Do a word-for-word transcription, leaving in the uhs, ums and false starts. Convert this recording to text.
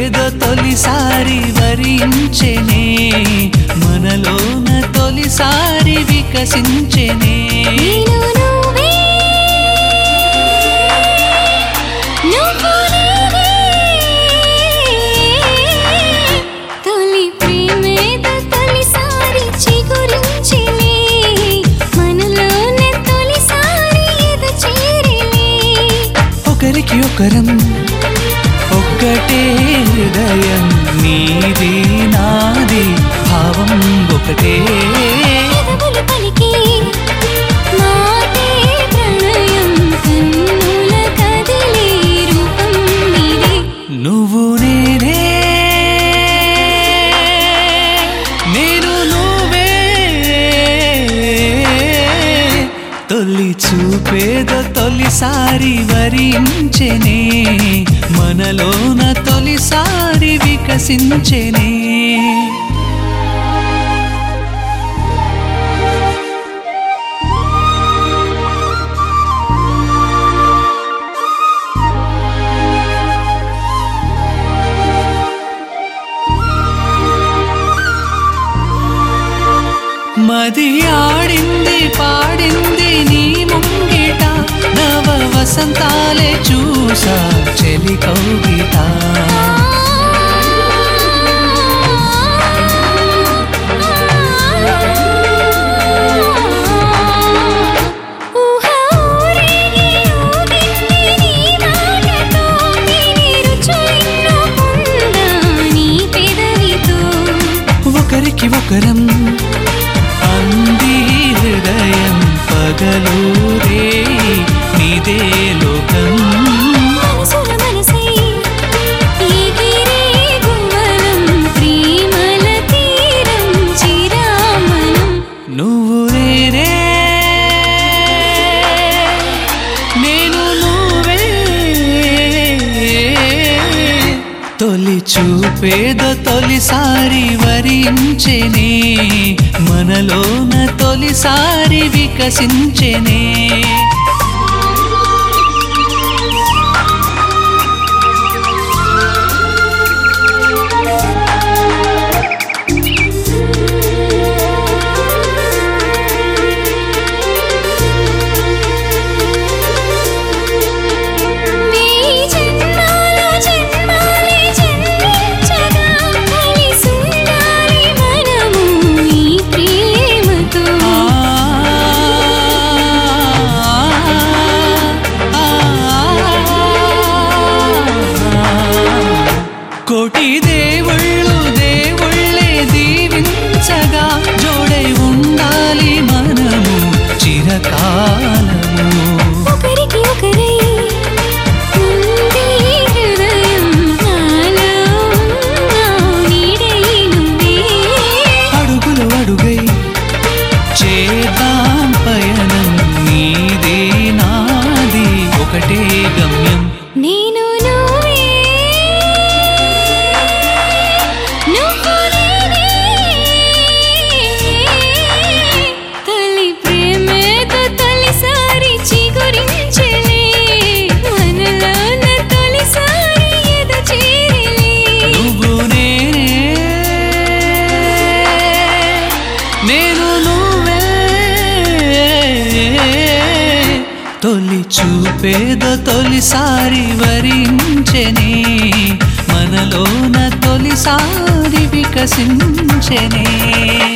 చూపేదో తొలిసారి వరించెనే మనలోన తొలిసారి వికసించెనే ఒకరికి ఒకరం ఒక్కటే హృదయం నీది నాది భావం ఒకటే నువ్వు నేనే నేను నువ్వే తొలి చూపేదో తొలిసారి వరించెనే మనలోన తొలిసారి వికసించెనే మది ఆడింది పాడింది నీ ముంగిట నవ వసంతాలే చూసా చెలి కౌగిట ఒకరికి ఒకరం అంది హృదయం పగలు రే నీదే లోకం నువ్వు నేనే నేను నువ్వే తొలి చూపేదో తొలిసారి వరించెనే మనలోన తొలిసారి వికసించెనే కోటి దేవుళ్ళు దేవుళ్ళే దీవించగా జోడై ఉండాలి మనము చిరకాలము ఒకరికి ఒకరై ఉంది హృదయం నాలో నీడై నువ్వే అడుగులు అడుగై చేద్దాం పయనం నీదే నాది ఒకటే గమ్యం నేను తొలి చూపేదో తొలిసారి వరించెనే మనలోన తొలిసారి వికసించెనే